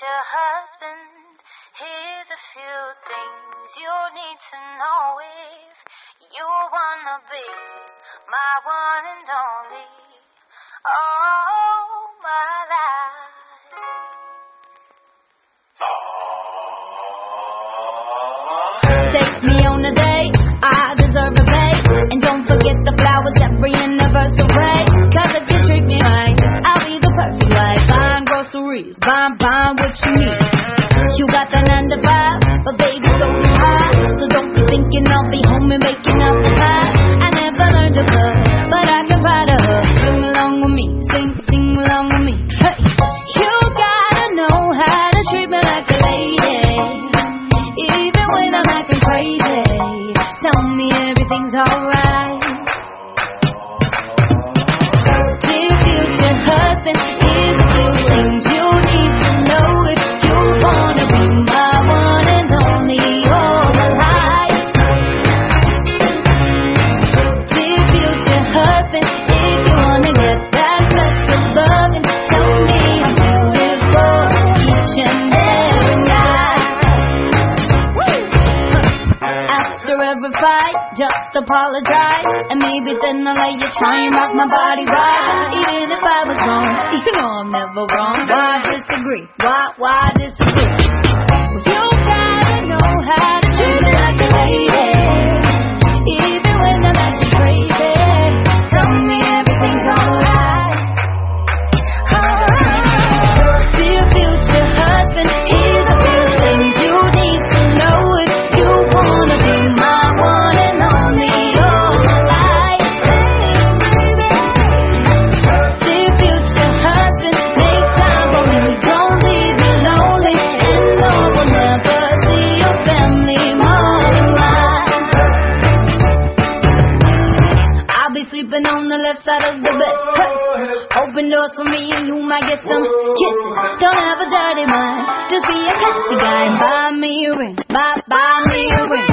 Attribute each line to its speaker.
Speaker 1: future husband, here's a few things you need to know if you wanna be my one and only. Oh, my life.
Speaker 2: Take me on a date, I deserve a pay. And don't forget the flowers every anniversary. Cause if you treat me right, I'll be the perfect wife. Buying groceries, buying what you need. You got that 9 to 5, but baby so high. So don't be thinking I'll be home and making up the pie. I never learned to play, but I can find a hug. Sing along with me, sing along with me. Hey, you gotta know how to treat me like a lady. Even when I'm acting crazy, tell me everything's alright. Dear future husband, here's a few things you need to know if you wanna be my one and only all my life. Dear future husband, if you wanna get that special loving, tell me I'm beautiful each and every night. After every fight, just apologize, and maybe then I'll let you try and rock my body right. Even if I was wrong, you know I'm never wrong. Why disagree? Why disagree? You gotta know how to treat me like a lady. Even when I'm acting crazy, tell me everything's alright. Dear future husband, here's a few things you need to know if you wanna be my one and only all my life. Dear future husband, make time for me, don't leave me lonely, and no will never see your family more than mine. I'll be sleeping on the left side of the bed. Hey. Open doors for me and you might get some kisses. Don't have a dirty mind, just be a classy guy and buy me a ring. Buy me a ring.